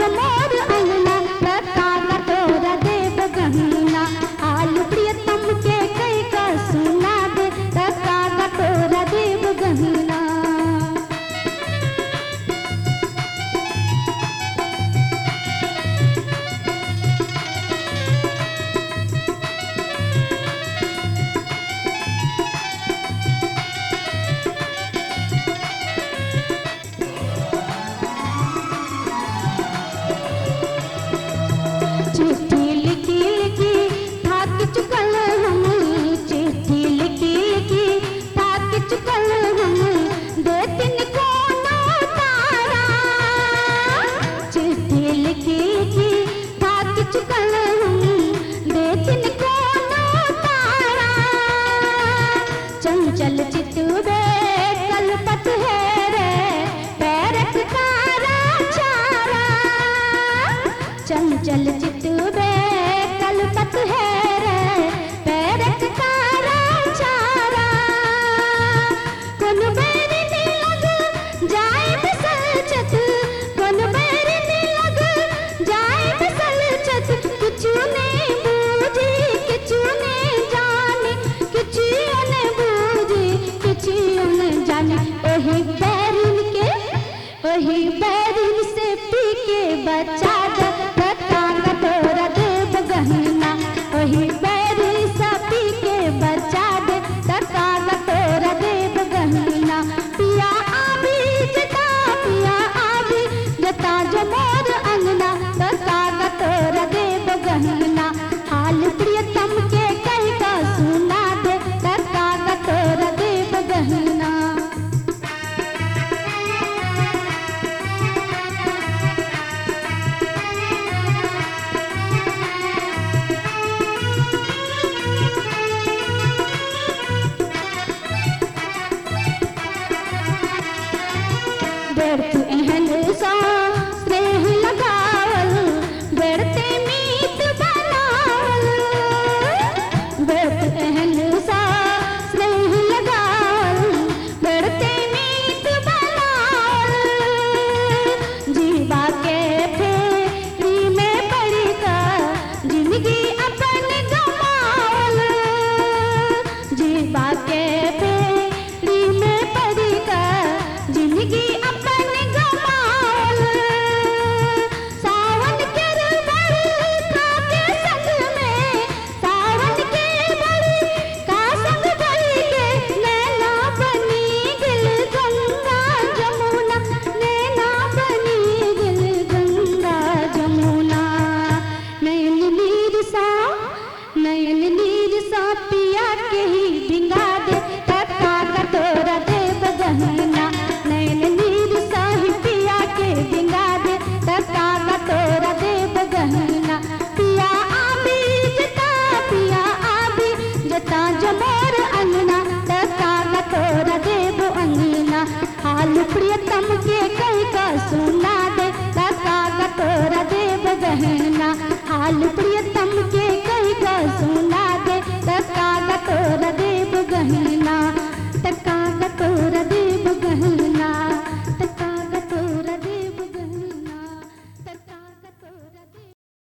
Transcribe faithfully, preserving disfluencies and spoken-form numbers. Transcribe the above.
मोर अंगना तका कटोरा देव गहना आलू प्रियतम के कई का सुना दे तका कटोरा देव गहना। चिट्ठी लिखी लिखी थक चुकल हम चिट्ठी लिखी लिखी थक चुकल हम दे तीन कोनो तारा चिट्ठी लिखी लिखी थक चुकल हम दे तीन कोनो तारा चंचल चितूबे कलपत है रे पैरक तारा चारा चंचल चितूबे कलपत है रे पैरक तारा चारा कोन बेरी नी लग जाए बिसल छत कोन बेरी नी लग जाए बिसल छत किछु ने बूझी किछु ने जाने किछु ने बूझी किछु ने जाने ओही बैरिन के ओही बैरिन से पी के बचा दे तका कटोरा देव गहना ओही बैरिन से पी के बचा दे तका कटोरा देव गहना। पिया आवी जता पिया आवी जता जो मोर अंगना तका कटोरा देव गहना हाल प्रियतम के कई का सुना दे तका कटोरा देव गहना। व्यर्थ एहन सा स्नेह लगावल व्यर्थे मीत बनावल व्यर्थ एहन सा स्नेह लगावल व्यर्थे मीत बनावल जीवा के फेरी में पड़ी का जिंदगी अपन गवावल जीवा के फेरी में पड़ी का जिंदगी अपन गवावल सावन के बड़ी का के संग में सावन के बड़ी का संग बड़ी के नैना बनी दिल गंगा जमुना नैना बनी दिल गंगा जमुना नयन नीर सा नयन नीर सा पिया के ही भिंगा दे तका कटोरा देव गहना नयन नीर सा ही पिया के भिंगा दे तका कटोरा देव गहना। पिया आवी जता पिया आवी जता जो मोर अंगना तका कटोरा देव अंगना हाल प्रियतम के कई का सुना दे तका कटोरा देव गहना हाल प्रियतम के